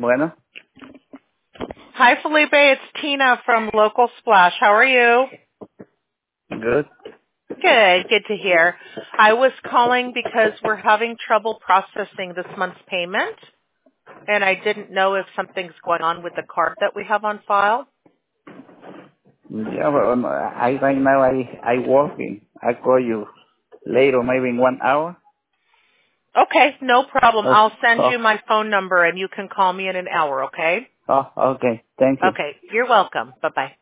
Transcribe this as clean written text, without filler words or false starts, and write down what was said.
Bueno, Hi, Felipe. It's Tina from Local Splash. How are you? good. Good. Good to hear. I was calling because we're having trouble processing this month's payment, and I didn't know if something's going on with the card that we have on file. Yeah, but right now I working. I call you later, maybe in 1 hour. Okay, no problem. Oh, I'll send oh, you my phone number, and you can call me in an hour, okay? okay. Thank you. Okay, you're welcome. Bye-bye.